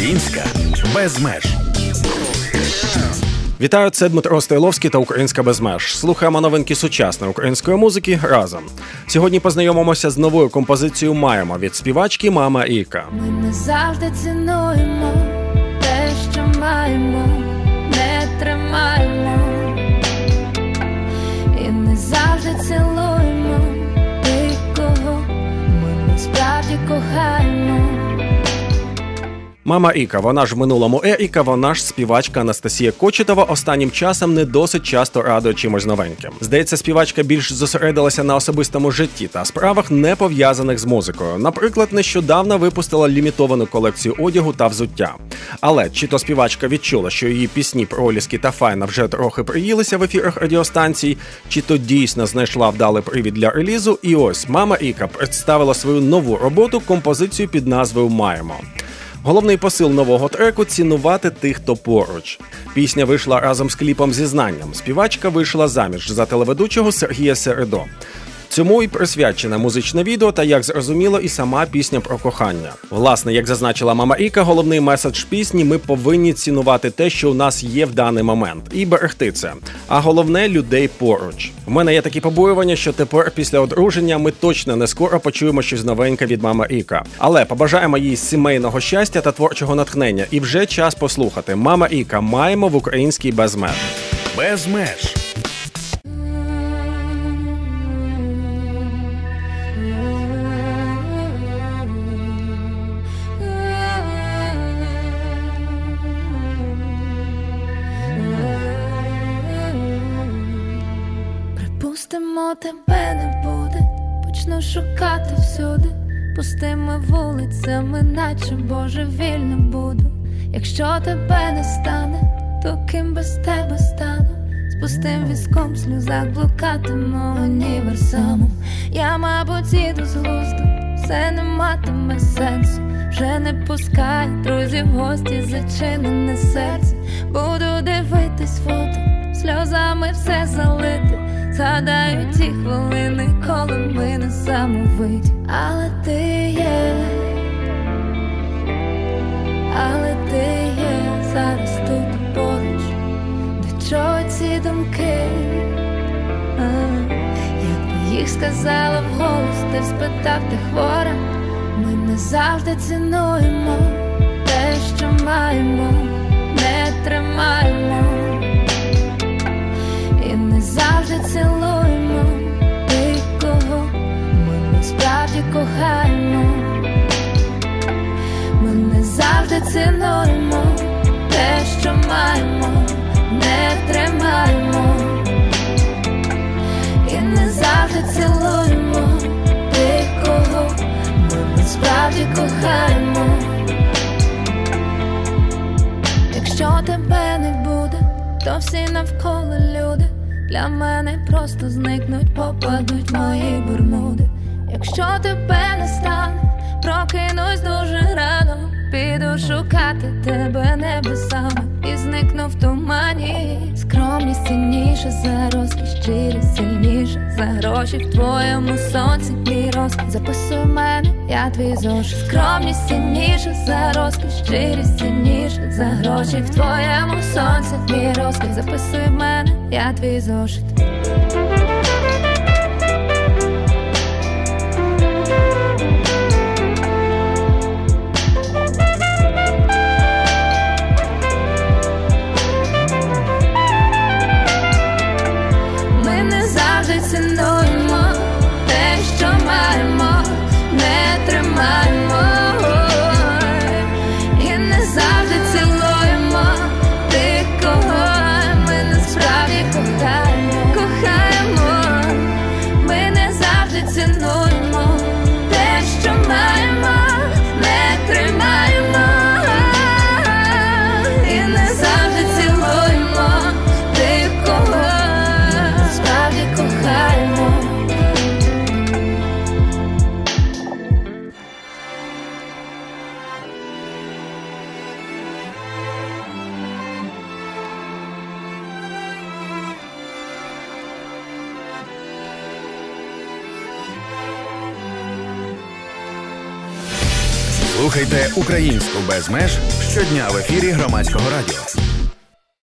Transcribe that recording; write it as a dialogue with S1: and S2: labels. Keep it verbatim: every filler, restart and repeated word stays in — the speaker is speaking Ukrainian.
S1: Українська без меж.
S2: Вітаю, це Дмитро Стойловський та Українська без меж. Слухаємо новинки сучасної української музики разом. Сьогодні познайомимося з новою композицією «Маємо» від співачки Мама Іка.
S3: Ми не завжди цінуємо те, що маємо, не тримаємо. І не завжди цілуємо тих, кого ми насправді кохаємо.
S2: Мама Іка, вона ж в минулому Еріка, вона ж співачка Анастасія Кочетова останнім часом не досить часто радує чимось новеньким. Здається, співачка більш зосередилася на особистому житті та справах, не пов'язаних з музикою. Наприклад, нещодавно випустила лімітовану колекцію одягу та взуття. Але чи то співачка відчула, що її пісні «Проліски» та «Файна» вже трохи приїлися в ефірах радіостанцій, чи то дійсно знайшла вдалий привід для релізу, і ось Мама Іка представила свою нову роботу, композицію під назвою «Маємо». Головний посил нового треку – цінувати тих, хто поруч. Пісня вийшла разом з кліпом «Зізнанням». Співачка вийшла заміж за телеведучого Сергія Середо. Цьому і присвячене музичне відео та, як зрозуміло, і сама пісня про кохання. Власне, як зазначила Мама Іка, головний меседж пісні – ми повинні цінувати те, що у нас є в даний момент, і берегти це. А головне – людей поруч. У мене є такі побоювання, що тепер після одруження ми точно не скоро почуємо щось новеньке від Мама Іка. Але побажаємо їй сімейного щастя та творчого натхнення. І вже час послухати. Мама Іка, «Маємо» в українській без меж.
S1: Без меж.
S3: Припустимо, тебе не буде, почну шукати всюди, пустими вулицями, наче божевільна буду. Якщо тебе не стане, то ким без тебе стану? З пустим візком в сльозах блукатиму універсамом. Я, мабуть, їду з глузду, все не матиме сенсу. Вже не пускай друзів в гості, зачинене серце. Буду дивитись фото, сльозами все залити. Згадаю ті хвилини, коли ми несамовиті. Але ти є, але ти є зараз тут поруч. До чого ці думки? А, якби їх сказала вголос, ти спитав, ти хвора. Ми не завжди цінуємо те, що маємо, не тримаємо. І не завжди цілуємо тих, кого ми насправді кохаємо. Ми не завжди цінуємо те, що маємо, не тримаємо. І не завжди цілуємо тих, кого ми насправді кохаємо. Якщо тебе не буде, то всі навколо люди для мене просто зникнуть, попадуть мої бермуди. Якщо тебе не стане, прокинусь дуже рано, піду шукати тебе небесами і зникну в тумані. Скромність цінніша за розкіш, щирість сильніша за гроші. В твоєму сонці мій розкіш, записуй мене, я твій зошит. Скромність цінніша за розкіш, щирість сильніша за гроші. В твоєму сонці мій розкіш, записуй мене, я твій зошит. Цінуємо те, що маємо, не тримаємо. І не завжди цілуємо тих, кого ми насправді кохаємо. Кохаємо.
S1: Слухайте українську без меж щодня в ефірі Громадського радіо.